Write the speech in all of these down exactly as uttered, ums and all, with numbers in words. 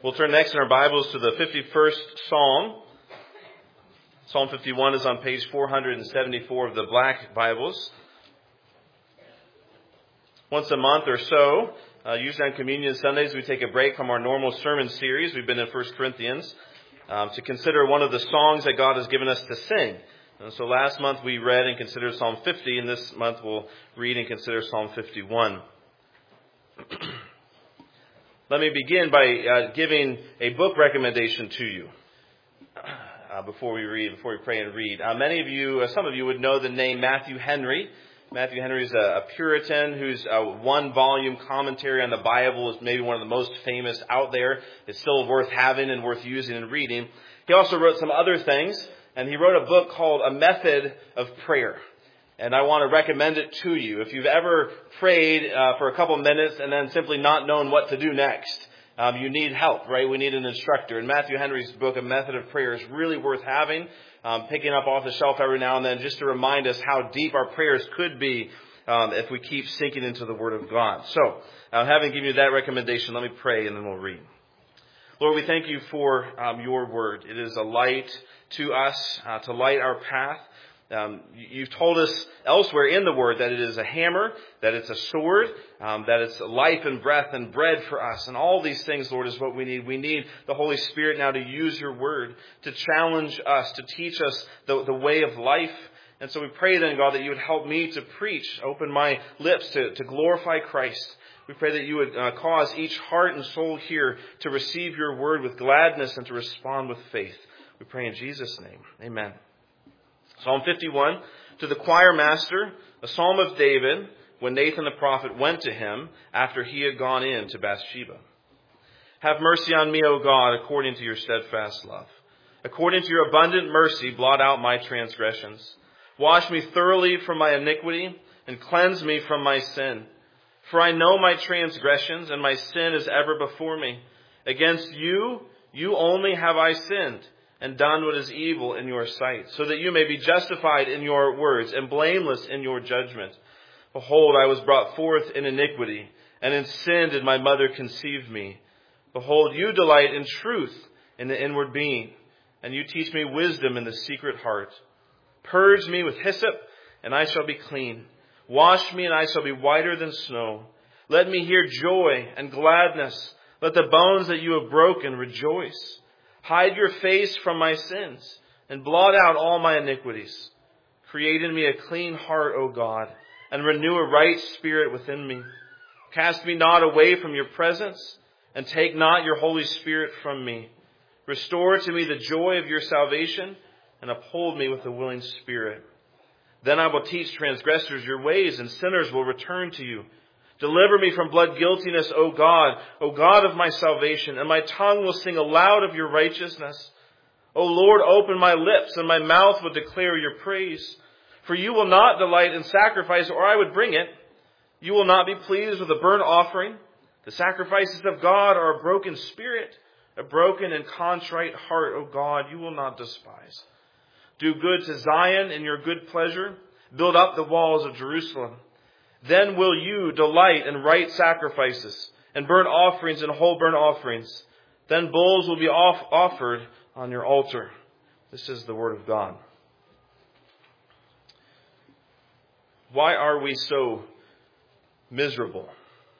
We'll turn next in our Bibles to the fifty-first Psalm. Psalm fifty-one is on page four hundred seventy-four of the Black Bibles. Once a month or so, uh, usually on Communion Sundays, we take a break from our normal sermon series. We've been in First Corinthians um, to consider one of the songs that God has given us to sing. And so last month we read and considered Psalm fifty, and this month we'll read and consider Psalm fifty-one. Let me begin by uh, giving a book recommendation to you uh, before we read, before we pray and read. Uh, many of you, uh, some of you would know the name Matthew Henry. Matthew Henry is a, a Puritan whose uh, one-volume commentary on the Bible is maybe one of the most famous out there. It's still worth having and worth using and reading. He also wrote some other things, and he wrote a book called A Method of Prayer. And I want to recommend it to you. If you've ever prayed uh, for a couple minutes and then simply not known what to do next, um, you need help, right? We need an instructor. And Matthew Henry's book, A Method of Prayer, is really worth having, um, picking up off the shelf every now and then, just to remind us how deep our prayers could be um, if we keep sinking into the Word of God. So, uh, having given you that recommendation, let me pray and then we'll read. Lord, we thank you for um, your Word. It is a light to us, uh, to light our path. Um, you've told us elsewhere in the Word that it is a hammer, that it's a sword, um, that it's life and breath and bread for us. And all these things, Lord, is what we need. We need the Holy Spirit now to use your Word, to challenge us, to teach us the, the way of life. And so we pray then, God, that you would help me to preach, open my lips to, to glorify Christ. We pray that you would uh, cause each heart and soul here to receive your Word with gladness and to respond with faith. We pray in Jesus' name. Amen. Psalm fifty-one, to the choir master, a psalm of David, when Nathan the prophet went to him after he had gone in to Bathsheba. Have mercy on me, O God, according to your steadfast love. According to your abundant mercy, blot out my transgressions. Wash me thoroughly from my iniquity and cleanse me from my sin. For I know my transgressions, and my sin is ever before me. Against you, you only have I sinned, and done what is evil in your sight, so that you may be justified in your words and blameless in your judgment. Behold, I was brought forth in iniquity, and in sin did my mother conceive me. Behold, you delight in truth in the inward being, and you teach me wisdom in the secret heart. Purge me with hyssop, and I shall be clean. Wash me, and I shall be whiter than snow. Let me hear joy and gladness. Let the bones that you have broken rejoice. Hide your face from my sins, and blot out all my iniquities. Create in me a clean heart, O God, and renew a right spirit within me. Cast me not away from your presence, and take not your Holy Spirit from me. Restore to me the joy of your salvation, and uphold me with a willing spirit. Then I will teach transgressors your ways, and sinners will return to you. Deliver me from blood guiltiness, O God, O God of my salvation, and my tongue will sing aloud of your righteousness. O Lord, open my lips, and my mouth will declare your praise. For you will not delight in sacrifice, or I would bring it. You will not be pleased with a burnt offering. The sacrifices of God are a broken spirit, a broken and contrite heart, O God, you will not despise. Do good to Zion in your good pleasure. Build up the walls of Jerusalem. Then will you delight in right sacrifices and burnt offerings and whole burnt offerings. Then bulls will be off- offered on your altar. This is the word of God. Why are we so miserable?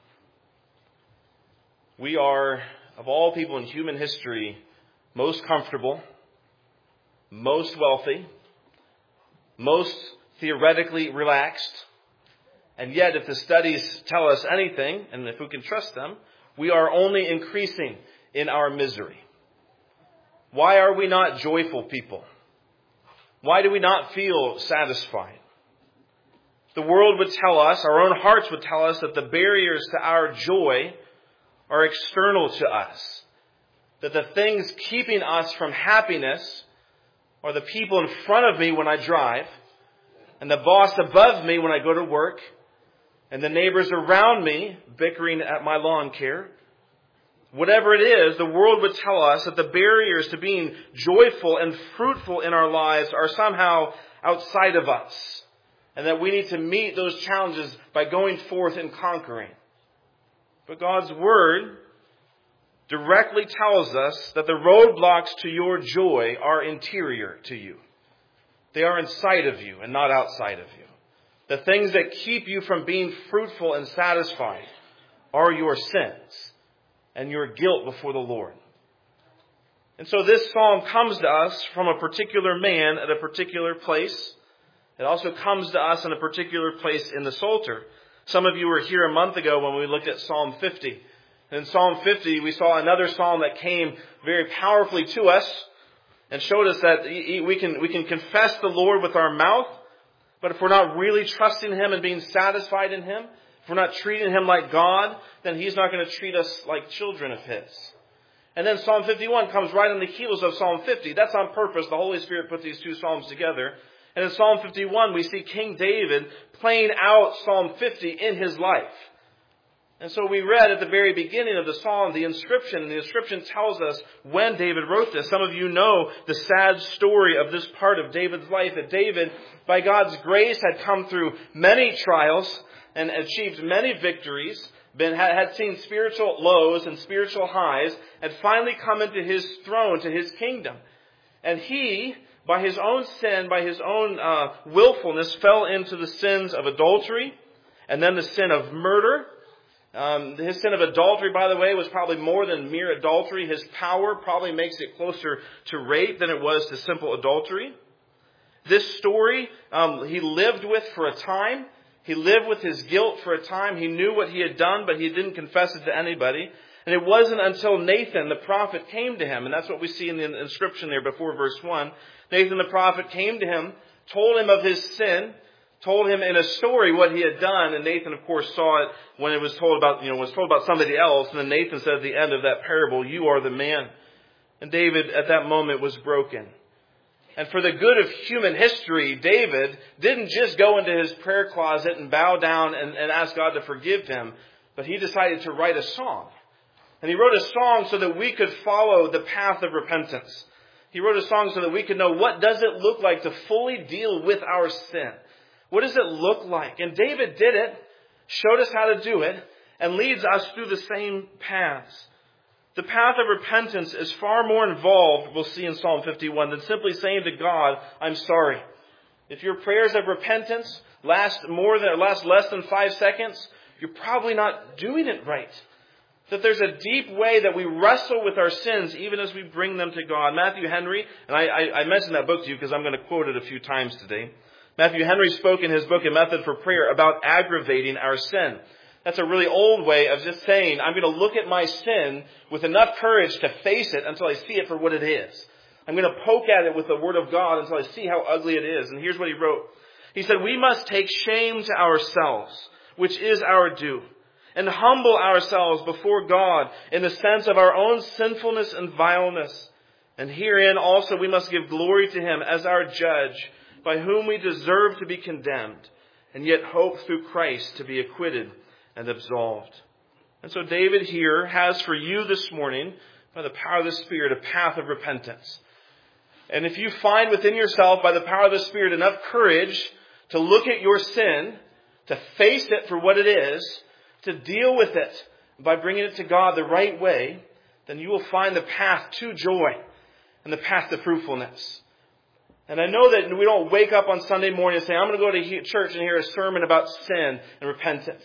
We are, of all people in human history, most comfortable, most wealthy, most theoretically relaxed. And yet, if the studies tell us anything, and if we can trust them, we are only increasing in our misery. Why are we not joyful people? Why do we not feel satisfied? The world would tell us, our own hearts would tell us, that the barriers to our joy are external to us. That the things keeping us from happiness are the people in front of me when I drive, and the boss above me when I go to work, and the neighbors around me bickering at my lawn care. Whatever it is, the world would tell us that the barriers to being joyful and fruitful in our lives are somehow outside of us, and that we need to meet those challenges by going forth and conquering. But God's Word directly tells us that the roadblocks to your joy are interior to you. They are inside of you and not outside of you. The things that keep you from being fruitful and satisfied are your sins and your guilt before the Lord. And so this psalm comes to us from a particular man at a particular place. It also comes to us in a particular place in the Psalter. Some of you were here a month ago when we looked at Psalm fifty. In Psalm fifty, we saw another psalm that came very powerfully to us and showed us that we can, we can confess the Lord with our mouth, but if we're not really trusting Him and being satisfied in Him, if we're not treating Him like God, then He's not going to treat us like children of His. And then Psalm fifty-one comes right on the heels of Psalm fifty. That's on purpose. The Holy Spirit put these two psalms together. And in Psalm fifty-one, we see King David playing out Psalm fifty in his life. And so we read at the very beginning of the psalm the inscription, and the inscription tells us when David wrote this. Some of you know the sad story of this part of David's life, that David, by God's grace, had come through many trials and achieved many victories, been, had seen spiritual lows and spiritual highs, and finally come into his throne, to his kingdom. And he, by his own sin, by his own uh, willfulness, fell into the sins of adultery, and then the sin of murder. Um, his sin of adultery, by the way, was probably more than mere adultery. His power probably makes it closer to rape than it was to simple adultery. This story, um, he lived with for a time. He lived with his guilt for a time. He knew what he had done, but he didn't confess it to anybody. And it wasn't until Nathan, the prophet, came to him, and that's what we see in the inscription there before verse one. Nathan, the prophet, came to him, told him of his sin, told him in a story what he had done, and Nathan, of course, saw it when it was told about, you know, was told about somebody else, and then Nathan said at the end of that parable, "You are the man." And David, at that moment, was broken. And for the good of human history, David didn't just go into his prayer closet and bow down and, and ask God to forgive him, but he decided to write a song. And he wrote a song so that we could follow the path of repentance. He wrote a song so that we could know, what does it look like to fully deal with our sin? What does it look like? And David did it, showed us how to do it, and leads us through the same paths. The path of repentance is far more involved, we'll see in Psalm fifty-one, than simply saying to God, "I'm sorry." If your prayers of repentance last more than last less than five seconds, you're probably not doing it right. That there's a deep way that we wrestle with our sins even as we bring them to God. Matthew Henry, and I, I, I mentioned that book to you because I'm going to quote it a few times today. Matthew Henry spoke in his book, A Method for Prayer, about aggravating our sin. That's a really old way of just saying, I'm going to look at my sin with enough courage to face it until I see it for what it is. I'm going to poke at it with the Word of God until I see how ugly it is. And here's what he wrote. He said, "We must take shame to ourselves, which is our due, and humble ourselves before God in the sense of our own sinfulness and vileness. And herein also we must give glory to Him as our judge, by whom we deserve to be condemned, and yet hope through Christ to be acquitted and absolved." And so David here has for you this morning, by the power of the Spirit, a path of repentance. And if you find within yourself, by the power of the Spirit, enough courage to look at your sin, to face it for what it is, to deal with it by bringing it to God the right way, then you will find the path to joy and the path to fruitfulness. And I know that we don't wake up on Sunday morning and say, I'm going to go to church and hear a sermon about sin and repentance.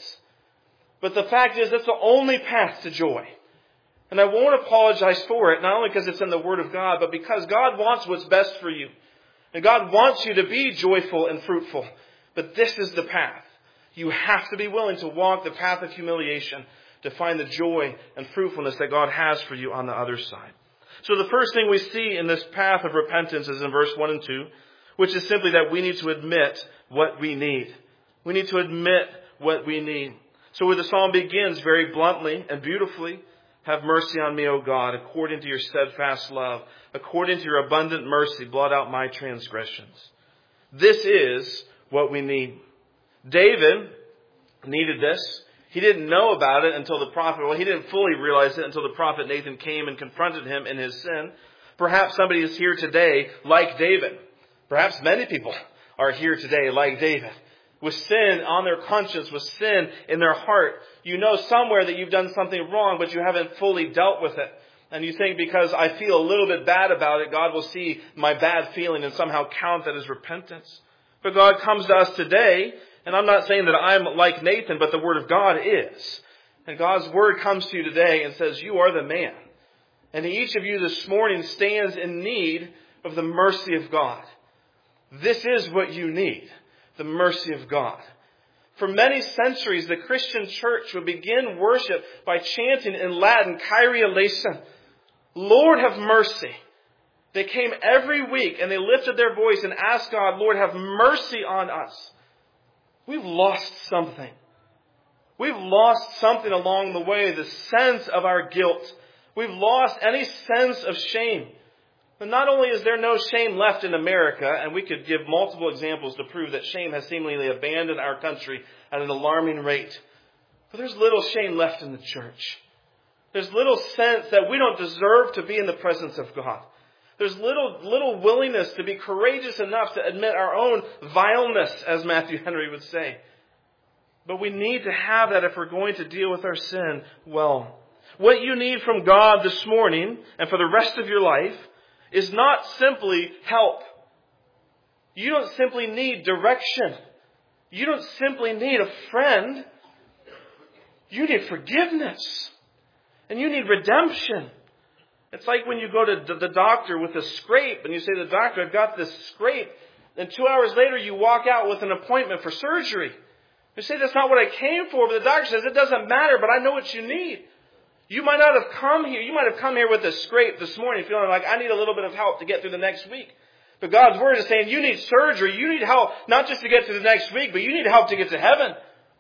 But the fact is, that's the only path to joy. And I won't apologize for it, not only because it's in the Word of God, but because God wants what's best for you. And God wants you to be joyful and fruitful. But this is the path. You have to be willing to walk the path of humiliation to find the joy and fruitfulness that God has for you on the other side. So the first thing we see in this path of repentance is in verse one and two, which is simply that we need to admit what we need. We need to admit what we need. So where the psalm begins very bluntly and beautifully, "Have mercy on me, O God, according to your steadfast love. According to your abundant mercy, blot out my transgressions." This is what we need. David needed this. He didn't know about it until the prophet, well, he didn't fully realize it until the prophet Nathan came and confronted him in his sin. Perhaps somebody is here today like David. Perhaps many people are here today like David. with sin on their conscience, with sin in their heart. You know somewhere that you've done something wrong, but you haven't fully dealt with it. And you think because I feel a little bit bad about it, God will see my bad feeling and somehow count that as repentance. But God comes to us today, and I'm not saying that I'm like Nathan, but the Word of God is. And God's Word comes to you today and says, you are the man. And each of you this morning stands in need of the mercy of God. This is what you need, the mercy of God. For many centuries, the Christian church would begin worship by chanting in Latin, Kyrie eleison, Lord have mercy. They came every week and they lifted their voice and asked God, Lord, have mercy on us. We've lost something. We've lost something along the way, the sense of our guilt. We've lost any sense of shame. And not only is there no shame left in America, and we could give multiple examples to prove that shame has seemingly abandoned our country at an alarming rate, but there's little shame left in the church. There's little sense that we don't deserve to be in the presence of God. There's little, little willingness to be courageous enough to admit our own vileness, as Matthew Henry would say. But we need to have that if we're going to deal with our sin well. What you need from God this morning and for the rest of your life is not simply help. You don't simply need direction. You don't simply need a friend. You need forgiveness. And you need redemption. It's like when you go to the doctor with a scrape and you say to the doctor, I've got this scrape. And two hours later you walk out with an appointment for surgery. You say, that's not what I came for. But the doctor says, it doesn't matter, but I know what you need. You might not have come here. You might have come here with a scrape this morning feeling like I need a little bit of help to get through the next week. But God's Word is saying you need surgery. You need help not just to get through the next week, but you need help to get to heaven.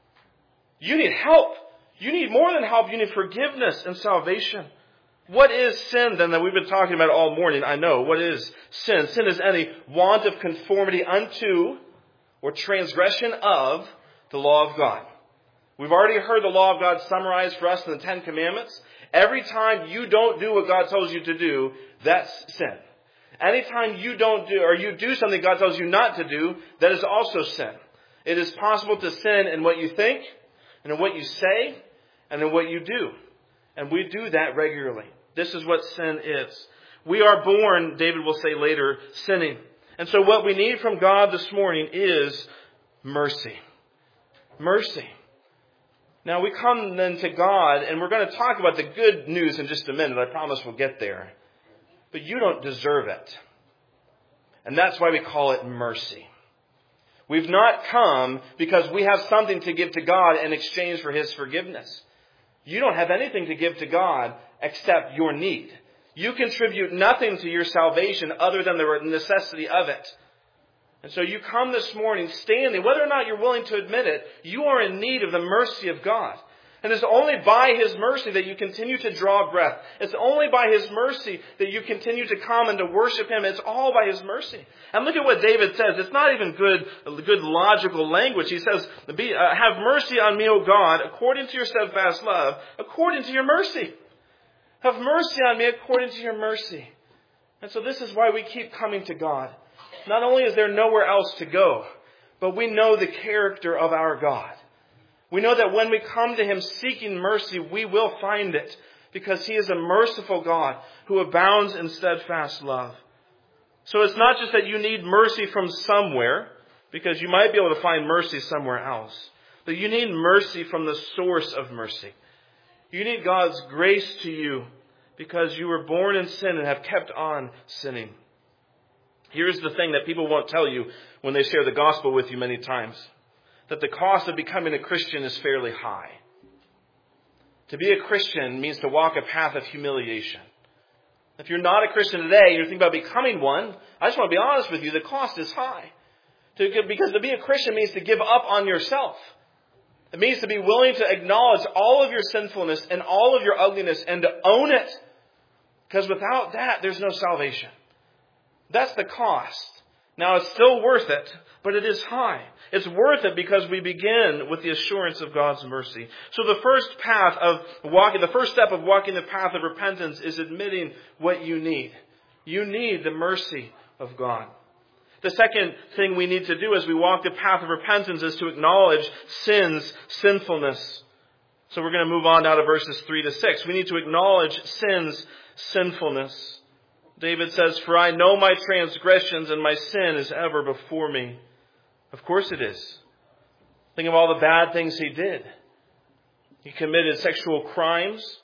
You need help. You need more than help. You need forgiveness and salvation. What is sin then that we've been talking about all morning? I know. What is sin? Sin is any want of conformity unto or transgression of the law of God. We've already heard the law of God summarized for us in the Ten Commandments. Every time you don't do what God tells you to do, that's sin. Anytime you don't do, or you do something God tells you not to do, that is also sin. It is possible to sin in what you think, and in what you say, and in what you do. And we do that regularly. This is what sin is. We are born, David will say later, sinning. And so what we need from God this morning is mercy. Mercy. Now we come then to God, and we're going to talk about the good news in just a minute. I promise we'll get there. But you don't deserve it. And that's why we call it mercy. We've not come because we have something to give to God in exchange for His forgiveness. You don't have anything to give to God except your need. You contribute nothing to your salvation other than the necessity of it. And so you come this morning standing, whether or not you're willing to admit it, you are in need of the mercy of God. And it's only by His mercy that you continue to draw breath. It's only by His mercy that you continue to come and to worship Him. It's all by His mercy. And look at what David says. It's not even good, good logical language. He says, Be, uh, have mercy on me, O God, according to your steadfast love, according to your mercy. Have mercy on me according to your mercy. And so this is why we keep coming to God. Not only is there nowhere else to go, but we know the character of our God. We know that when we come to Him seeking mercy, we will find it because He is a merciful God who abounds in steadfast love. So it's not just that you need mercy from somewhere, because you might be able to find mercy somewhere else, but you need mercy from the source of mercy. You need God's grace to you because you were born in sin and have kept on sinning. Here's the thing that people won't tell you when they share the gospel with you many times. That the cost of becoming a Christian is fairly high. To be a Christian means to walk a path of humiliation. If you're not a Christian today, you're thinking about becoming one, I just want to be honest with you, the cost is high. To, because to be a Christian means to give up on yourself. It means to be willing to acknowledge all of your sinfulness and all of your ugliness and to own it. Because without that, there's no salvation. That's the cost. Now, it's still worth it, but it is high. It's worth it because we begin with the assurance of God's mercy. So the first path of walking, the first step of walking the path of repentance is admitting what you need. You need the mercy of God. The second thing we need to do as we walk the path of repentance is to acknowledge sin's sinfulness. So we're going to move on now to verses three to six. We need to acknowledge sin's sinfulness. David says, "For I know my transgressions, and my sin is ever before me." Of course it is. Think of all the bad things he did. He committed sexual crimes.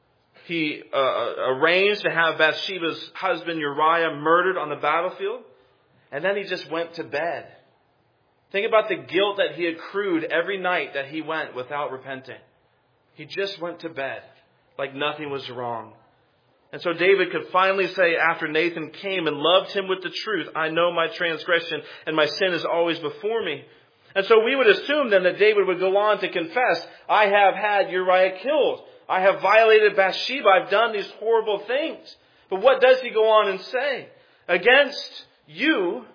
He uh, arranged to have Bathsheba's husband Uriah murdered on the battlefield. And then he just went to bed. Think about the guilt that he accrued every night that he went without repenting. He just went to bed like nothing was wrong. And so David could finally say, after Nathan came and loved him with the truth, "I know my transgression and my sin is always before me." And so we would assume then that David would go on to confess, "I have had Uriah killed. I have violated Bathsheba. I've done these horrible things." But what does he go on and say? "Against you,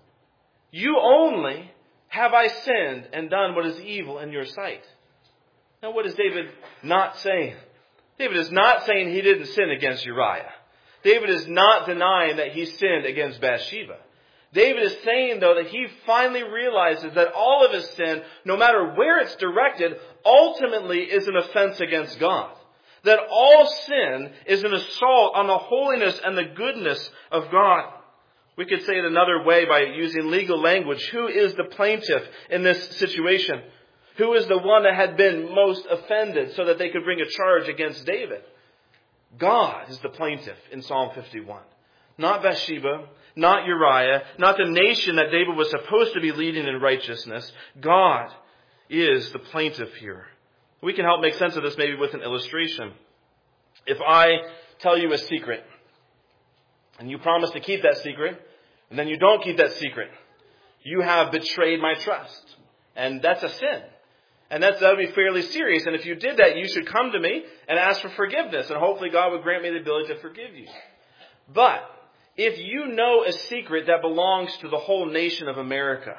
you only, have I sinned and done what is evil in your sight." Now what is David not saying? David is not saying he didn't sin against Uriah. David is not denying that he sinned against Bathsheba. David is saying, though, that he finally realizes that all of his sin, no matter where it's directed, ultimately is an offense against God. That all sin is an assault on the holiness and the goodness of God. We could say it another way by using legal language. Who is the plaintiff in this situation? Who is the one that had been most offended so that they could bring a charge against David? God is the plaintiff in Psalm fifty-one. Not Bathsheba, not Uriah, not the nation that David was supposed to be leading in righteousness. God is the plaintiff here. We can help make sense of this maybe with an illustration. If I tell you a secret, and you promise to keep that secret, and then you don't keep that secret, you have betrayed my trust. And that's a sin. And that's, that would be fairly serious. And if you did that, you should come to me and ask for forgiveness. And hopefully God would grant me the ability to forgive you. But if you know a secret that belongs to the whole nation of America,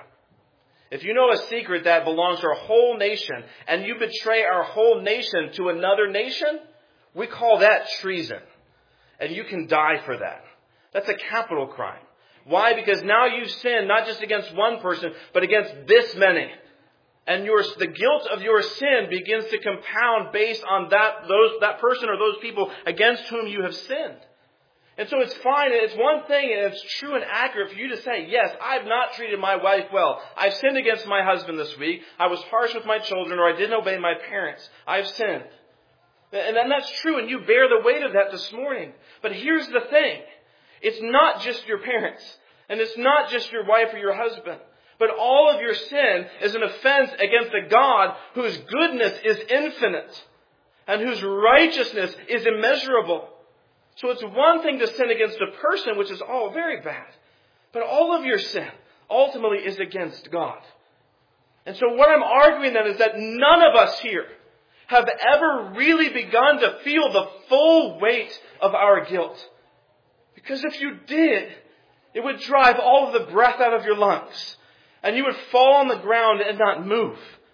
if you know a secret that belongs to our whole nation, and you betray our whole nation to another nation, we call that treason. And you can die for that. That's a capital crime. Why? Because now you've sinned not just against one person, but against this many. And your, the guilt of your sin begins to compound based on that, those, that person or those people against whom you have sinned. And so it's fine, and it's one thing, and it's true and accurate for you to say, "Yes, I've not treated my wife well. I've sinned against my husband this week. I was harsh with my children, or I didn't obey my parents. I've sinned." And then that's true, and you bear the weight of that this morning. But here's the thing. It's not just your parents, and it's not just your wife or your husband. But all of your sin is an offense against a God whose goodness is infinite and whose righteousness is immeasurable. So it's one thing to sin against a person, which is all very bad. But all of your sin ultimately is against God. And so what I'm arguing then is that none of us here have ever really begun to feel the full weight of our guilt. Because if you did, it would drive all of the breath out of your lungs. And you would fall on the ground and not move.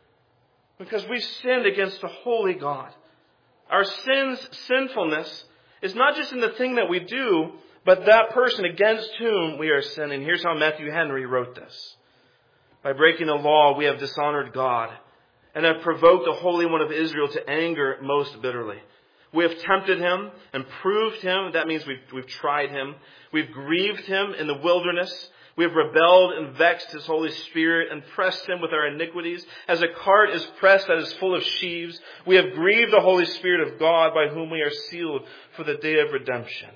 Because we sinned against a holy God. Our sin's sinfulness is not just in the thing that we do, but that person against whom we are sinning. Here's how Matthew Henry wrote this. "By breaking the law, we have dishonored God and have provoked the Holy One of Israel to anger most bitterly. We have tempted him and proved him." That means we've, we've tried him. "We've grieved him in the wilderness. We have rebelled and vexed his Holy Spirit and pressed him with our iniquities. As a cart is pressed that is full of sheaves, we have grieved the Holy Spirit of God, by whom we are sealed for the day of redemption."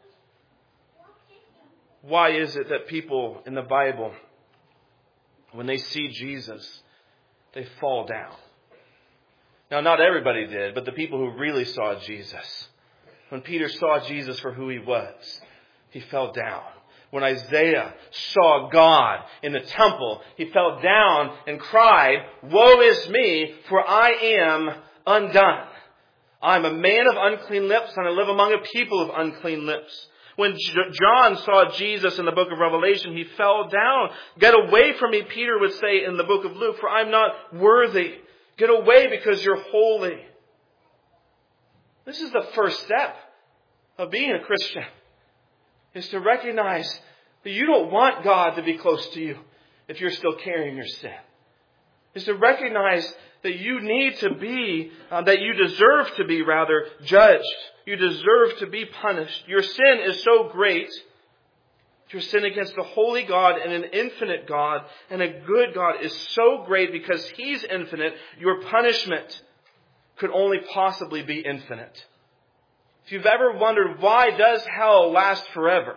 Why is it that people in the Bible, when they see Jesus, they fall down? Now, not everybody did, but the people who really saw Jesus. When Peter saw Jesus for who he was, he fell down. When Isaiah saw God in the temple, he fell down and cried, "Woe is me, for I am undone. I'm a man of unclean lips, and I live among a people of unclean lips." When John saw Jesus in the book of Revelation, he fell down. "Get away from me," Peter would say in the book of Luke, "for I'm not worthy. Get away because you're holy." This is the first step of being a Christian, is to recognize You don't want God to be close to you if you're still carrying your sin. Is to recognize that you need to be, uh, that you deserve to be rather, judged. You deserve to be punished. Your sin is so great. Your sin against the holy God and an infinite God and a good God is so great because He's infinite. Your punishment could only possibly be infinite. If you've ever wondered, why does hell last forever?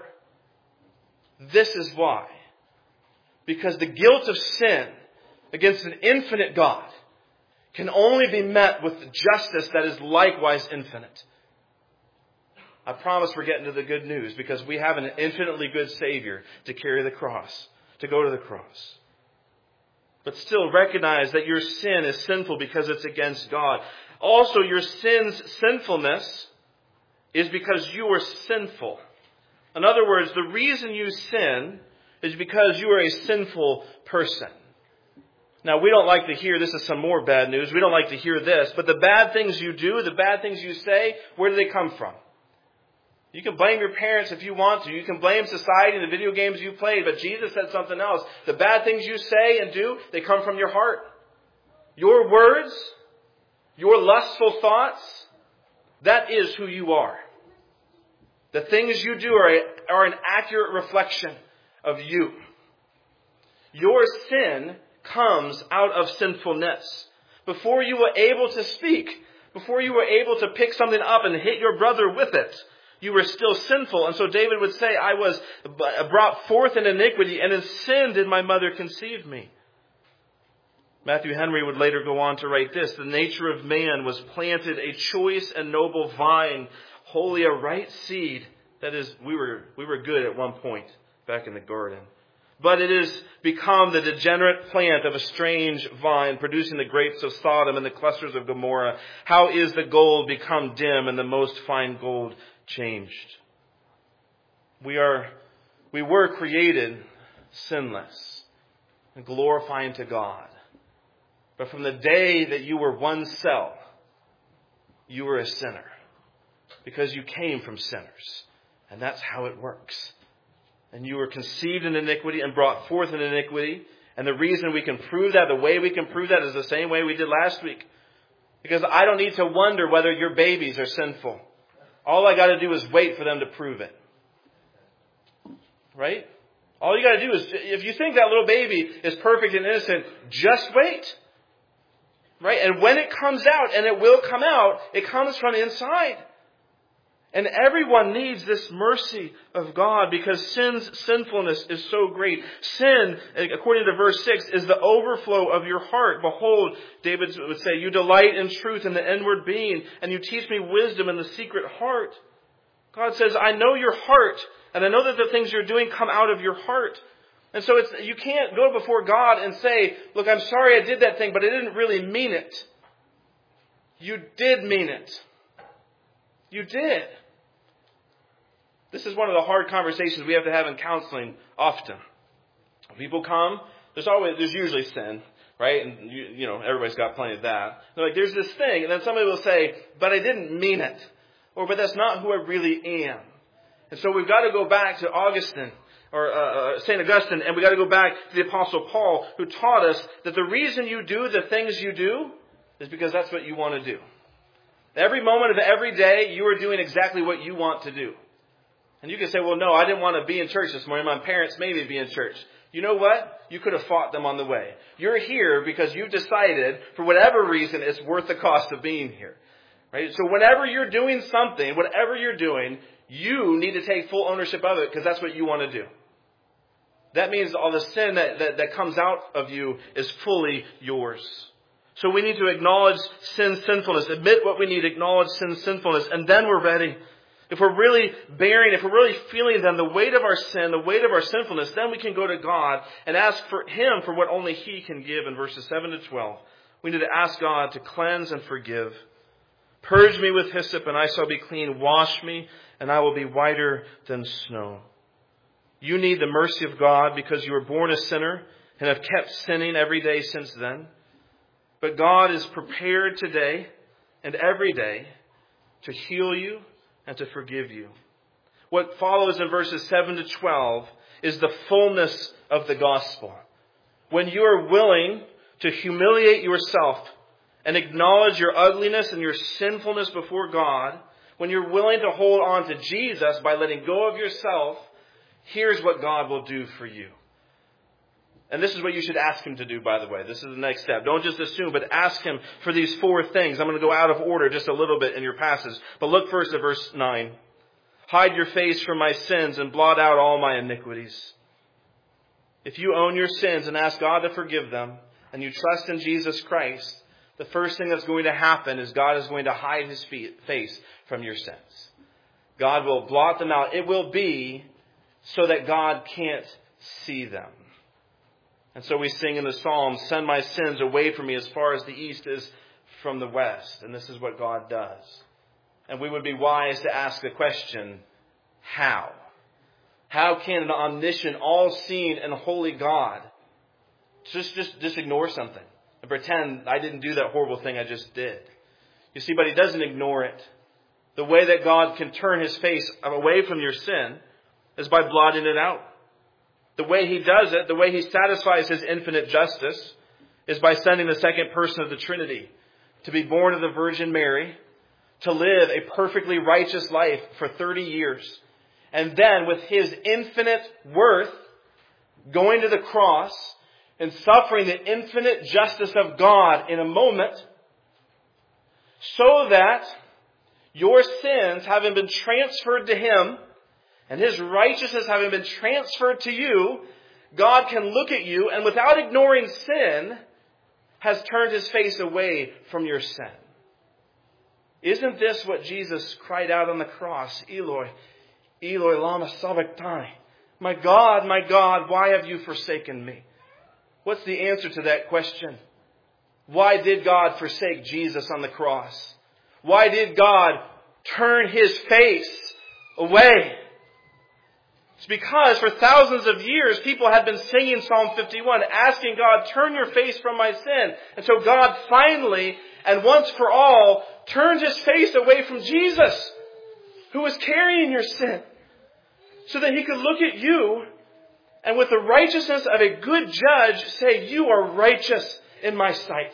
This is why. Because the guilt of sin against an infinite God can only be met with justice that is likewise infinite. I promise we're getting to the good news because we have an infinitely good Savior to carry the cross, to go to the cross. But still recognize that your sin is sinful because it's against God. Also, your sin's sinfulness is because you are sinful. In other words, the reason you sin is because you are a sinful person. Now, we don't like to hear, this is some more bad news, we don't like to hear this, but the bad things you do, the bad things you say, where do they come from? You can blame your parents if you want to. You can blame society and the video games you played, but Jesus said something else. The bad things you say and do, they come from your heart. Your words, your lustful thoughts, that is who you are. The things you do are, a, are an accurate reflection of you. Your sin comes out of sinfulness. Before you were able to speak, before you were able to pick something up and hit your brother with it, you were still sinful. And so David would say, I was brought forth in iniquity, and in sin did my mother conceive me. Matthew Henry would later go on to write this: the nature of man was planted a choice and noble vine, wholly a right seed. That is, we were, we were good at one point back in the garden. But it has become the degenerate plant of a strange vine, producing the grapes of Sodom and the clusters of Gomorrah. How is the gold become dim and the most fine gold changed? We are, we were created sinless and glorifying to God. But from the day that you were one cell, you were a sinner. Because you came from sinners. And that's how it works. And you were conceived in iniquity and brought forth in iniquity. And the reason we can prove that, the way we can prove that is the same way we did last week. Because I don't need to wonder whether your babies are sinful. All I got to do is wait for them to prove it. Right? All you got to do is, if you think that little baby is perfect and innocent, just wait. Right? And when it comes out, and it will come out, it comes from inside. And everyone needs this mercy of God because sin's sinfulness is so great. Sin, according to verse six, is the overflow of your heart. Behold, David would say, you delight in truth in the inward being, and you teach me wisdom in the secret heart. God says, I know your heart, and I know that the things you're doing come out of your heart. And so it's, you can't go before God and say, look, I'm sorry I did that thing, but I didn't really mean it. You did mean it. You did. This is one of the hard conversations we have to have in counseling often. People come, there's always, there's usually sin, right? And you, you know, everybody's got plenty of that. They're like, there's this thing, and then somebody will say, but I didn't mean it. Or, but that's not who I really am. And so we've got to go back to Augustine, or uh, Saint Augustine, and we've got to go back to the Apostle Paul, who taught us that the reason you do the things you do is because that's what you want to do. Every moment of every day, you are doing exactly what you want to do. And you can say, well, no, I didn't want to be in church this morning. My parents made me be in church. You know what? You could have fought them on the way. You're here because you've decided, for whatever reason, it's worth the cost of being here. Right? So whenever you're doing something, whatever you're doing, you need to take full ownership of it because that's what you want to do. That means all the sin that, that, that comes out of you is fully yours. So we need to acknowledge sin's sinfulness, admit what we need, acknowledge sin's sinfulness, and then we're ready. If we're really bearing, if we're really feeling then the weight of our sin, the weight of our sinfulness, then we can go to God and ask for Him for what only He can give in verses seven to twelve. We need to ask God to cleanse and forgive. Purge me with hyssop and I shall be clean. Wash me and I will be whiter than snow. You need the mercy of God because you were born a sinner and have kept sinning every day since then. But God is prepared today and every day to heal you and to forgive you. What follows in verses seven to twelve is the fullness of the gospel. When you are willing to humiliate yourself and acknowledge your ugliness and your sinfulness before God, when you're willing to hold on to Jesus by letting go of yourself, here's what God will do for you. And this is what you should ask Him to do, by the way. This is the next step. Don't just assume, but ask Him for these four things. I'm going to go out of order just a little bit in your passage. But look first at verse nine. Hide your face from my sins and blot out all my iniquities. If you own your sins and ask God to forgive them, and you trust in Jesus Christ, the first thing that's going to happen is God is going to hide His face from your sins. God will blot them out. It will be so that God can't see them. And so we sing in the Psalms, send my sins away from me as far as the east is from the west. And this is what God does. And we would be wise to ask the question, how? How can an omniscient, all-seeing, and holy God just, just, just ignore something and pretend I didn't do that horrible thing I just did? You see, but He doesn't ignore it. The way that God can turn His face away from your sin is by blotting it out. The way He does it, the way He satisfies His infinite justice, is by sending the second person of the Trinity to be born of the Virgin Mary, to live a perfectly righteous life for thirty years, and then with His infinite worth, going to the cross and suffering the infinite justice of God in a moment, so that your sins, having been transferred to Him, and His righteousness having been transferred to you, God can look at you and without ignoring sin, has turned His face away from your sin. Isn't this what Jesus cried out on the cross? Eloi, Eloi, lama sabachthani. My God, my God, why have you forsaken me? What's the answer to that question? Why did God forsake Jesus on the cross? Why did God turn His face away? It's because for thousands of years, people had been singing Psalm fifty-one, asking God, turn your face from my sin. And so God finally, and once for all, turned His face away from Jesus, who was carrying your sin, so that He could look at you and with the righteousness of a good judge say, you are righteous in my sight.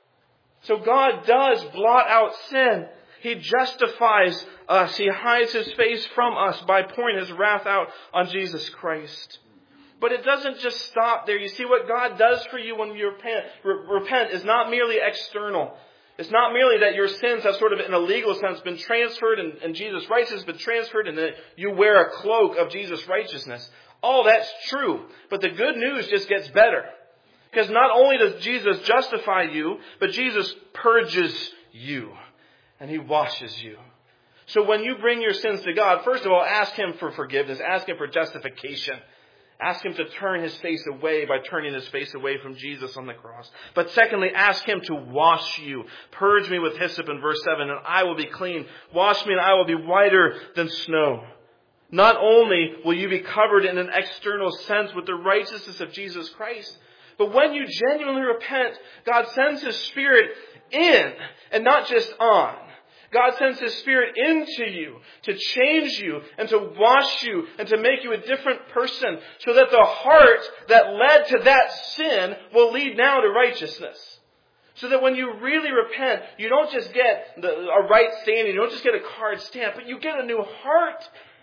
So God does blot out sin. He justifies us. He hides His face from us by pouring His wrath out on Jesus Christ. But it doesn't just stop there. You see, what God does for you when you repent, re- repent is not merely external. It's not merely that your sins have sort of, in a legal sense, been transferred and, and Jesus' righteousness has been transferred and that you wear a cloak of Jesus' righteousness. All that's true. But the good news just gets better. Because not only does Jesus justify you, but Jesus purges you. And He washes you. So when you bring your sins to God, first of all, ask Him for forgiveness. Ask Him for justification. Ask Him to turn His face away by turning His face away from Jesus on the cross. But secondly, ask Him to wash you. Purge me with hyssop in verse seven, and I will be clean. Wash me and I will be whiter than snow. Not only will you be covered in an external sense with the righteousness of Jesus Christ, but when you genuinely repent, God sends His Spirit in and not just on. God sends His Spirit into you to change you and to wash you and to make you a different person so that the heart that led to that sin will lead now to righteousness. So that when you really repent, you don't just get the, a right standing, you don't just get a card stamp, but you get a new heart.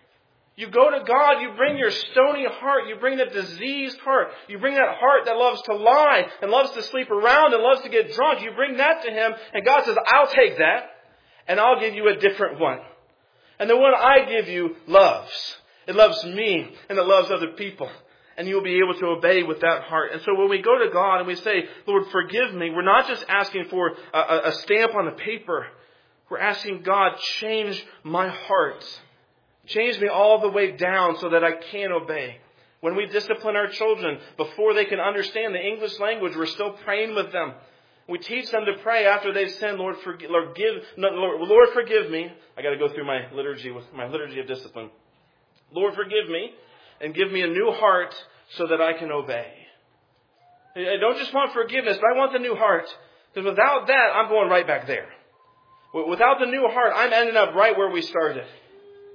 You go to God, you bring your stony heart, you bring the diseased heart, you bring that heart that loves to lie and loves to sleep around and loves to get drunk. You bring that to Him and God says, I'll take that and I'll give you a different one. And the one I give you loves. It loves me and it loves other people. And you'll be able to obey with that heart. And so when we go to God and we say, Lord, forgive me, we're not just asking for a, a stamp on the paper. We're asking God, change my heart. Change me all the way down so that I can obey. When we discipline our children, before they can understand the English language, we're still praying with them. We teach them to pray after they've sinned. Lord, forgive, Lord, give, no, Lord, Lord, forgive me. I got to go through my liturgy with my liturgy of discipline. Lord, forgive me and give me a new heart so that I can obey. I don't just want forgiveness, but I want the new heart. Because without that, I'm going right back there. Without the new heart, I'm ending up right where we started.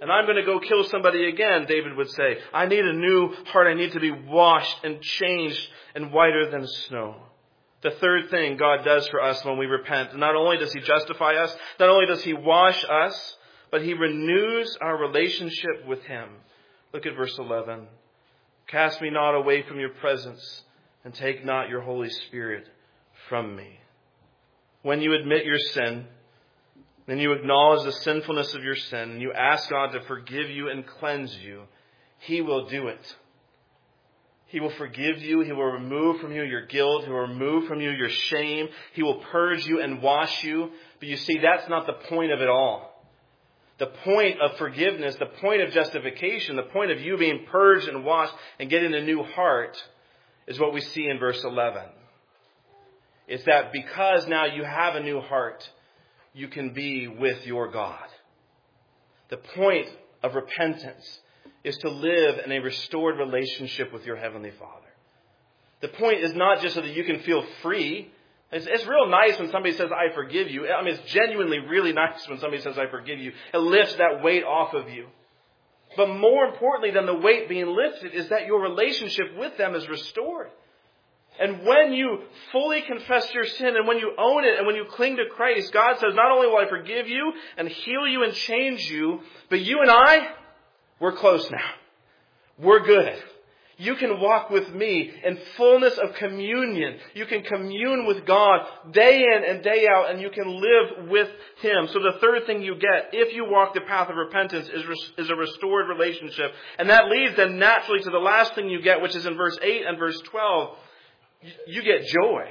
and I'm going to go kill somebody again, David would say. I need a new heart. I need to be washed and changed and whiter than snow. The third thing God does for us when we repent, not only does He justify us, not only does He wash us, but He renews our relationship with Him. Look at verse eleven. Cast me not away from your presence, and take not your Holy Spirit from me. When you admit your sin, then you acknowledge the sinfulness of your sin, and you ask God to forgive you and cleanse you, He will do it. He will forgive you. He will remove from you your guilt. He will remove from you your shame. He will purge you and wash you. But you see, that's not the point of it all. The point of forgiveness, the point of justification, the point of you being purged and washed and getting a new heart is what we see in verse eleven. It's that because now you have a new heart, you can be with your God. The point of repentance is to live in a restored relationship with your Heavenly Father. The point is not just so that you can feel free. It's, it's real nice when somebody says, I forgive you. I mean, it's genuinely really nice when somebody says, I forgive you. It lifts that weight off of you. But more importantly than the weight being lifted is that your relationship with them is restored. And when you fully confess your sin and when you own it and when you cling to Christ, God says, not only will I forgive you and heal you and change you, but you and I, we're close now. We're good. You can walk with me in fullness of communion. You can commune with God day in and day out, and you can live with Him. So the third thing you get, if you walk the path of repentance, is, is a restored relationship. And that leads then naturally to the last thing you get, which is in verse eight and verse twelve. You get joy.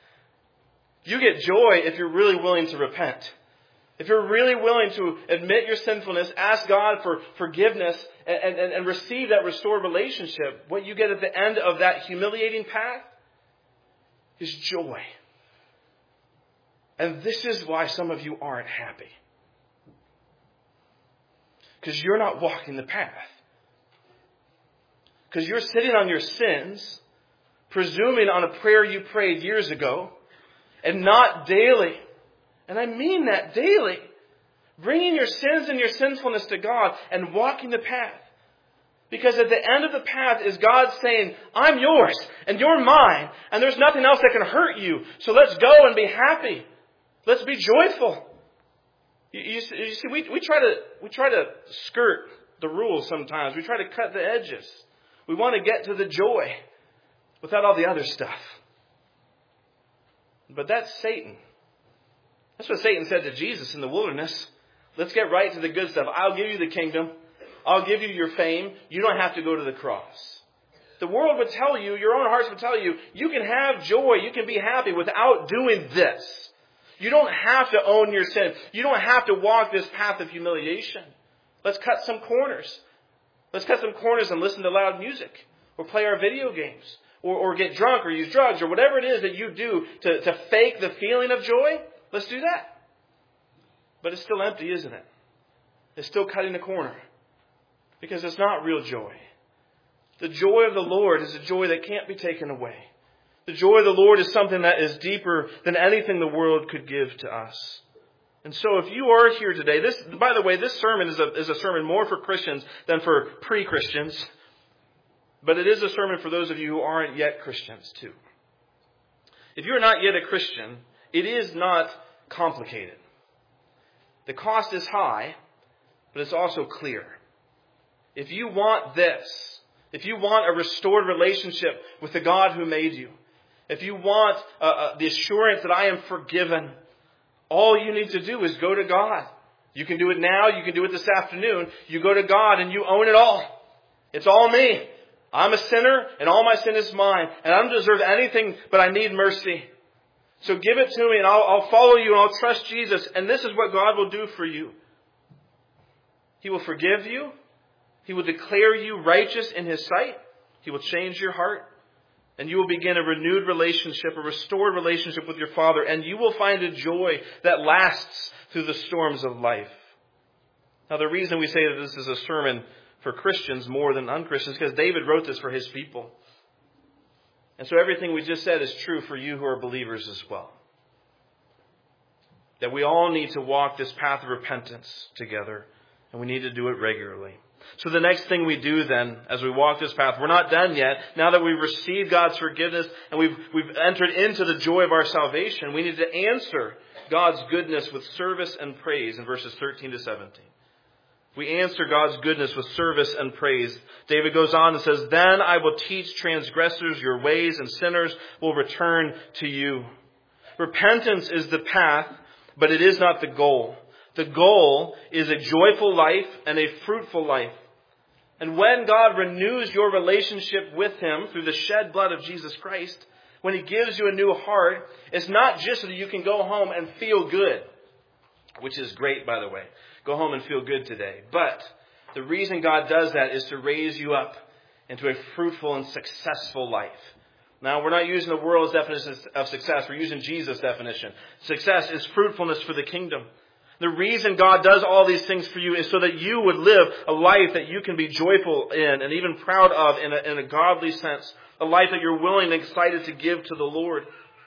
You get joy if you're really willing to repent. If you're really willing to admit your sinfulness, ask God for forgiveness, and, and, and receive that restored relationship, what you get at the end of that humiliating path is joy. And this is why some of you aren't happy. Because you're not walking the path. Because you're sitting on your sins, presuming on a prayer you prayed years ago, and not daily. And I mean that daily. Bringing your sins and your sinfulness to God and walking the path. Because at the end of the path is God saying, I'm yours and you're mine. And there's nothing else that can hurt you. So let's go and be happy. Let's be joyful. You, you, you see, we, we, try to, we try to skirt the rules sometimes. We try to cut the edges. We want to get to the joy without all the other stuff. But that's Satan. That's what Satan said to Jesus in the wilderness. Let's get right to the good stuff. I'll give you the kingdom. I'll give you your fame. You don't have to go to the cross. The world would tell you, your own hearts would tell you, you can have joy, you can be happy without doing this. You don't have to own your sin. You don't have to walk this path of humiliation. Let's cut some corners. Let's cut some corners and listen to loud music. Or play our video games. Or, or get drunk or use drugs or whatever it is that you do to, to fake the feeling of joy. Let's do that. But it's still empty, isn't it? It's still cutting the corner. Because it's not real joy. The joy of the Lord is a joy that can't be taken away. The joy of the Lord is something that is deeper than anything the world could give to us. And so if you are here today, this, by the way, this sermon is a, is a sermon more for Christians than for pre-Christians. But it is a sermon for those of you who aren't yet Christians too. If you're not yet a Christian, it is not complicated. The cost is high, but it's also clear. If you want this, if you want a restored relationship with the God who made you, if you want uh, uh, the assurance that I am forgiven, all you need to do is go to God. You can do it now, you can do it this afternoon. You go to God and you own it all. It's all me. I'm a sinner and all my sin is mine. And I don't deserve anything, but I need mercy. So give it to me and I'll, I'll follow you and I'll trust Jesus. And this is what God will do for you. He will forgive you. He will declare you righteous in His sight. He will change your heart. And you will begin a renewed relationship, a restored relationship with your Father. And you will find a joy that lasts through the storms of life. Now the reason we say that this is a sermon for Christians more than un-Christians is because David wrote this for his people. And so everything we just said is true for you who are believers as well. That we all need to walk this path of repentance together. And we need to do it regularly. So the next thing we do then, as we walk this path, we're not done yet. Now that we've received God's forgiveness and we've, we've entered into the joy of our salvation, we need to answer God's goodness with service and praise in verses thirteen to seventeen. We answer God's goodness with service and praise. David goes on and says, "Then I will teach transgressors your ways, and sinners will return to you." Repentance is the path, but it is not the goal. The goal is a joyful life and a fruitful life. And when God renews your relationship with Him through the shed blood of Jesus Christ, when He gives you a new heart, it's not just so that you can go home and feel good, which is great, by the way. Go home and feel good today. But the reason God does that is to raise you up into a fruitful and successful life. Now, we're not using the world's definition of success. We're using Jesus' definition. Success is fruitfulness for the kingdom. The reason God does all these things for you is so that you would live a life that you can be joyful in and even proud of in a, in a godly sense. A life that you're willing and excited to give to the Lord.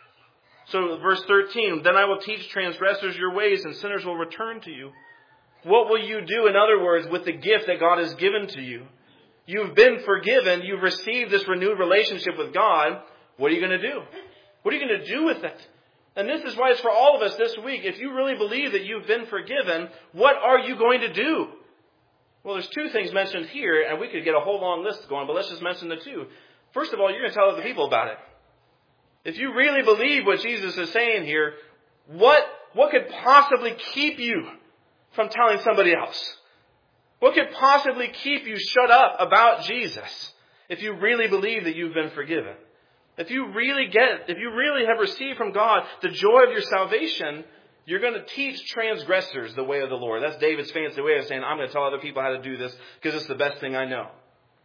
So verse thirteen, "Then I will teach transgressors your ways, and sinners will return to you." What will you do, in other words, with the gift that God has given to you? You've been forgiven. You've received this renewed relationship with God. What are you going to do? What are you going to do with it? And this is why it's for all of us this week. If you really believe that you've been forgiven, what are you going to do? Well, there's two things mentioned here, and we could get a whole long list going, but let's just mention the two. First of all, you're going to tell other people about it. If you really believe what Jesus is saying here, what, what could possibly keep you from telling somebody else? What could possibly keep you shut up about Jesus if you really believe that you've been forgiven? If you really get, if you really have received from God the joy of your salvation, you're going to teach transgressors the way of the Lord. That's David's fancy way of saying, I'm going to tell other people how to do this because it's the best thing I know.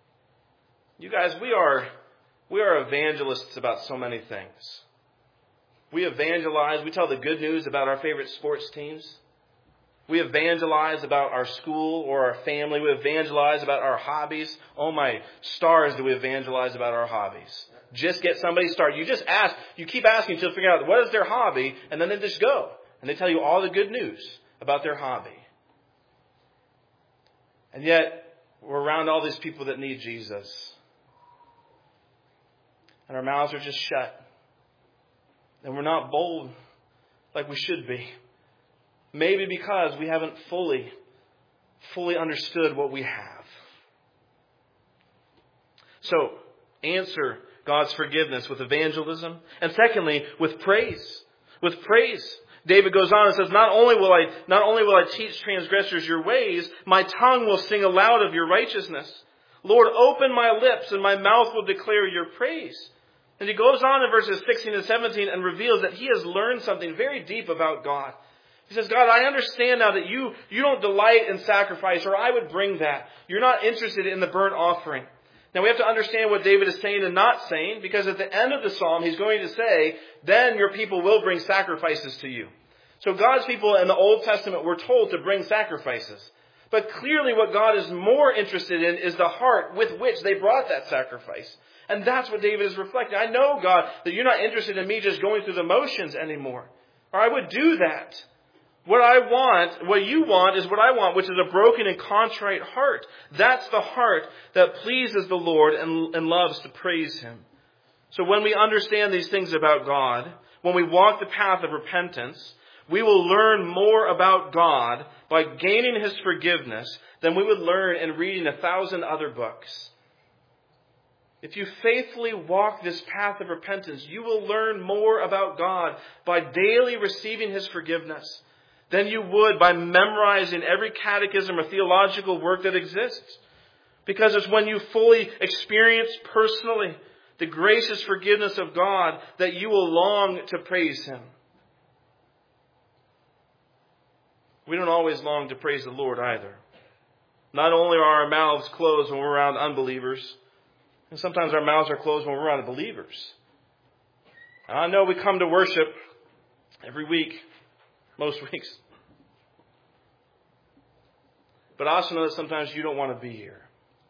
You guys, we are, we are evangelists about so many things. We evangelize, we tell the good news about our favorite sports teams. We evangelize about our school or our family. We evangelize about our hobbies. Oh my stars, do we evangelize about our hobbies? Just get somebody started. You just ask, you keep asking until you figure out what is their hobby, and then they just go. And they tell you all the good news about their hobby. And yet, we're around all these people that need Jesus. And our mouths are just shut. And we're not bold like we should be. Maybe because we haven't fully, fully understood what we have. So, answer God's forgiveness with evangelism. And secondly, with praise. With praise. David goes on and says, not only will I, not only will I teach transgressors your ways, my tongue will sing aloud of your righteousness. Lord, open my lips and my mouth will declare your praise. And he goes on in verses sixteen and seventeen and reveals that he has learned something very deep about God. He says, God, I understand now that you, you don't delight in sacrifice, or I would bring that. You're not interested in the burnt offering. Now we have to understand what David is saying and not saying, because at the end of the psalm, he's going to say, then your people will bring sacrifices to you. So God's people in the Old Testament were told to bring sacrifices. But clearly what God is more interested in is the heart with which they brought that sacrifice. And that's what David is reflecting. I know, God, that you're not interested in me just going through the motions anymore. Or I would do that. What I want, what you want is what I want, which is a broken and contrite heart. That's the heart that pleases the Lord and, and loves to praise Him. So when we understand these things about God, when we walk the path of repentance, we will learn more about God by gaining His forgiveness than we would learn in reading a thousand other books. If you faithfully walk this path of repentance, you will learn more about God by daily receiving His forgiveness than you would by memorizing every catechism or theological work that exists. Because it's when you fully experience personally the gracious forgiveness of God that you will long to praise Him. We don't always long to praise the Lord either. Not only are our mouths closed when we're around unbelievers, and sometimes our mouths are closed when we're around believers. I know we come to worship every week, most weeks. But I also know that sometimes you don't want to be here.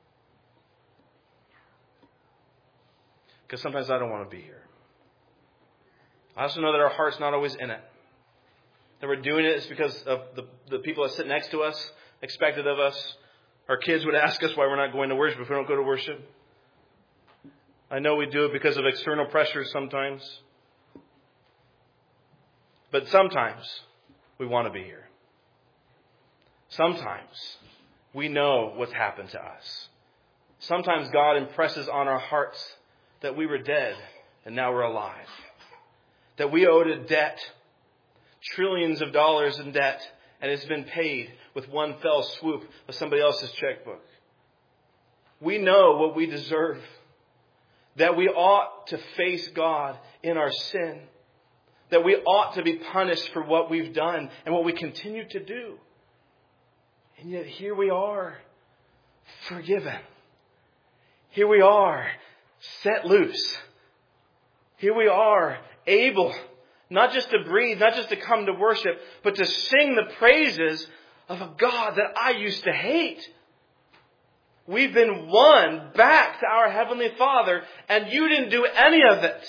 Because sometimes I don't want to be here. I also know that our heart's not always in it. That we're doing it is because of the, the people that sit next to us, expected of us. Our kids would ask us why we're not going to worship if we don't go to worship. I know we do it because of external pressures sometimes. But sometimes we want to be here. Sometimes we know what's happened to us. Sometimes God impresses on our hearts that we were dead and now we're alive. That we owed a debt, trillions of dollars in debt, and it's been paid with one fell swoop of somebody else's checkbook. We know what we deserve. That we ought to face God in our sin. That we ought to be punished for what we've done and what we continue to do. And yet here we are, forgiven. Here we are, set loose. Here we are, able not just to breathe, not just to come to worship, but to sing the praises of a God that I used to hate. We've been won back to our Heavenly Father, and you didn't do any of it.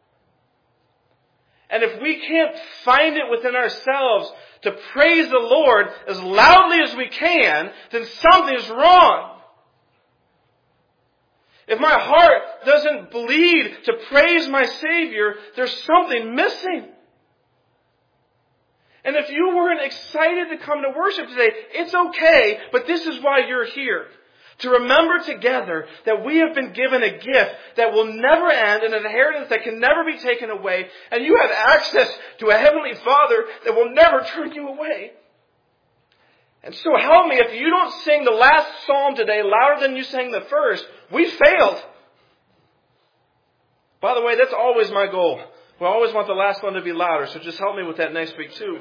And if we can't find it within ourselves to praise the Lord as loudly as we can, then something's wrong. If my heart doesn't bleed to praise my Savior, there's something missing. And if you weren't excited to come to worship today, it's okay, but this is why you're here. To remember together that we have been given a gift that will never end, an inheritance that can never be taken away, and you have access to a Heavenly Father that will never turn you away. And so help me, if you don't sing the last psalm today louder than you sang the first, we failed. By the way, that's always my goal. We always want the last one to be louder, so just help me with that next week too.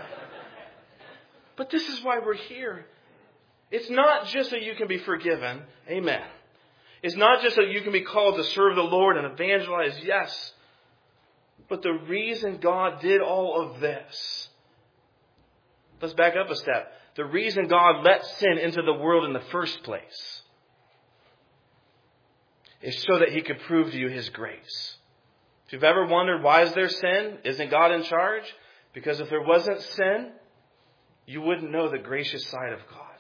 But this is why we're here. It's not just so you can be forgiven. Amen. It's not just so you can be called to serve the Lord and evangelize. Yes. But the reason God did all of this. Let's back up a step. The reason God let sin into the world in the first place is so that He could prove to you His grace. If you've ever wondered, why is there sin? Isn't God in charge? Because if there wasn't sin, you wouldn't know the gracious side of God.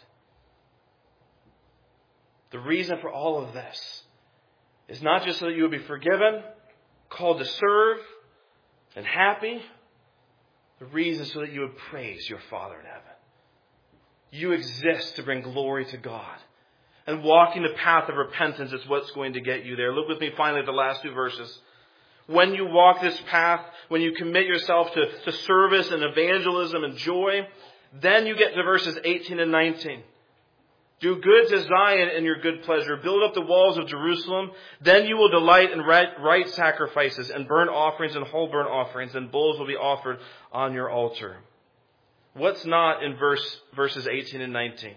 The reason for all of this is not just so that you would be forgiven, called to serve, and happy. The reason is so that you would praise your Father in heaven. You exist to bring glory to God. And walking the path of repentance is what's going to get you there. Look with me finally at the last two verses. When you walk this path, when you commit yourself to, to service and evangelism and joy, then you get to verses eighteen and nineteen. Do good to Zion in your good pleasure. Build up the walls of Jerusalem. Then you will delight in right, right sacrifices and burnt offerings and whole burnt offerings, and bulls will be offered on your altar. What's not in verse verses eighteen and nineteen?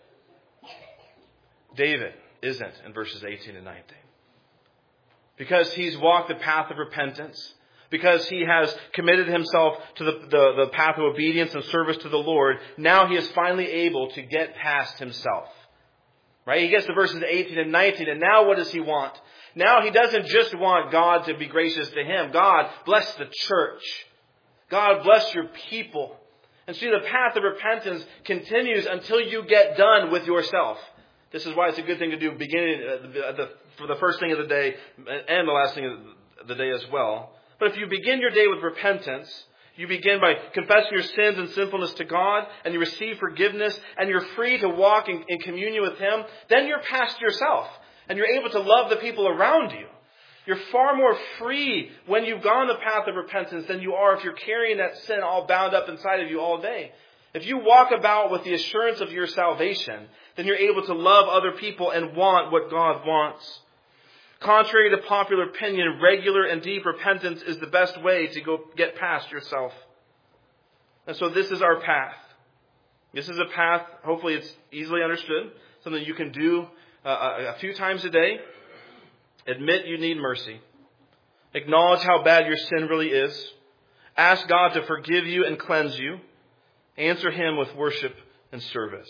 David isn't in verses eighteen and nineteen. Because he's walked the path of repentance, because he has committed himself to the, the, the path of obedience and service to the Lord, now he is finally able to get past himself. Right? He gets to verses eighteen and nineteen, and now what does he want? Now he doesn't just want God to be gracious to him. God, bless the church. God, bless your people. And see, the path of repentance continues until you get done with yourself. This is why it's a good thing to do beginning at the, for the first thing of the day and the last thing of the day as well. But if you begin your day with repentance, you begin by confessing your sins and sinfulness to God, and you receive forgiveness, and you're free to walk in, in communion with Him, then you're past yourself, and you're able to love the people around you. You're far more free when you've gone the path of repentance than you are if you're carrying that sin all bound up inside of you all day. If you walk about with the assurance of your salvation, then you're able to love other people and want what God wants. Contrary to popular opinion, regular and deep repentance is the best way to go get past yourself. And so this is our path. This is a path, hopefully it's easily understood, something you can do uh, a few times a day. Admit you need mercy. Acknowledge how bad your sin really is. Ask God to forgive you and cleanse you. Answer Him with worship and service.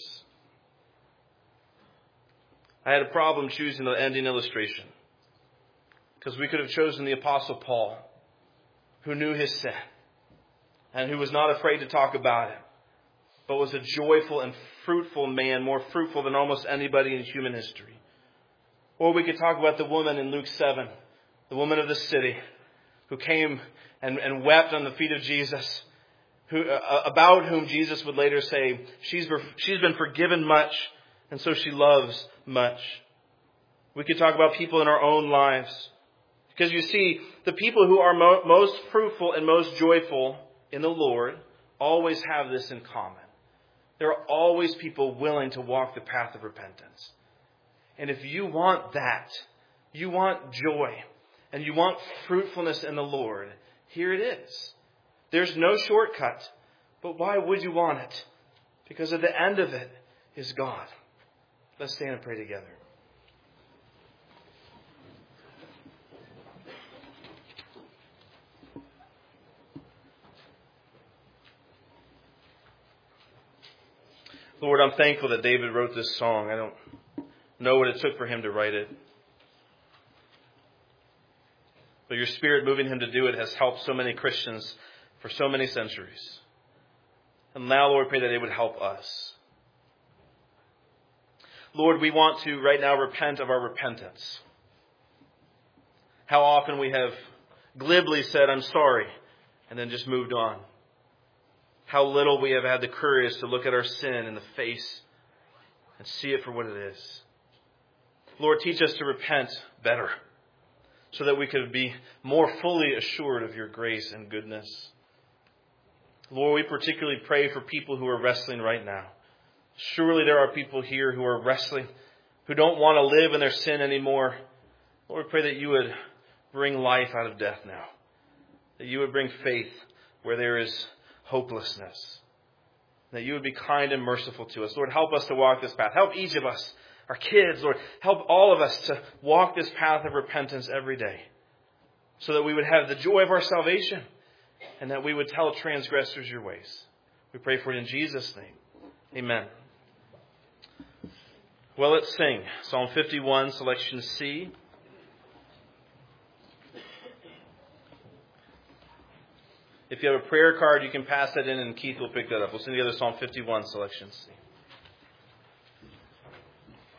I had a problem choosing the ending illustration, because we could have chosen the Apostle Paul, who knew his sin and who was not afraid to talk about it, but was a joyful and fruitful man, more fruitful than almost anybody in human history. Or we could talk about the woman in Luke seven, the woman of the city, who came and, and wept on the feet of Jesus, who, uh, about whom Jesus would later say, she's, she's been forgiven much, and so she loves much. We could talk about people in our own lives. Because you see, the people who are mo- most fruitful and most joyful in the Lord always have this in common. There are always people willing to walk the path of repentance. And if you want that, you want joy, and you want fruitfulness in the Lord, here it is. There's no shortcut. But why would you want it? Because at the end of it is God. Let's stand and pray together. Lord, I'm thankful that David wrote this song. I don't know what it took for him to write it. But your Spirit moving him to do it has helped so many Christians for so many centuries. And now, Lord, pray that it would help us. Lord, we want to right now repent of our repentance. How often we have glibly said, I'm sorry, and then just moved on. How little we have had the courage to look at our sin in the face and see it for what it is. Lord, teach us to repent better so that we could be more fully assured of your grace and goodness. Lord, we particularly pray for people who are wrestling right now. Surely there are people here who are wrestling, who don't want to live in their sin anymore. Lord, we pray that you would bring life out of death now. That you would bring faith where there is hopelessness. That you would be kind and merciful to us. Lord, help us to walk this path. Help each of us, our kids, Lord, help all of us to walk this path of repentance every day. So that we would have the joy of our salvation and that we would tell transgressors your ways. We pray for it in Jesus' name. Amen. Well, let's sing Psalm fifty-one, selection C. If you have a prayer card, you can pass that in and Keith will pick that up. We'll sing together Psalm fifty-one, selection C.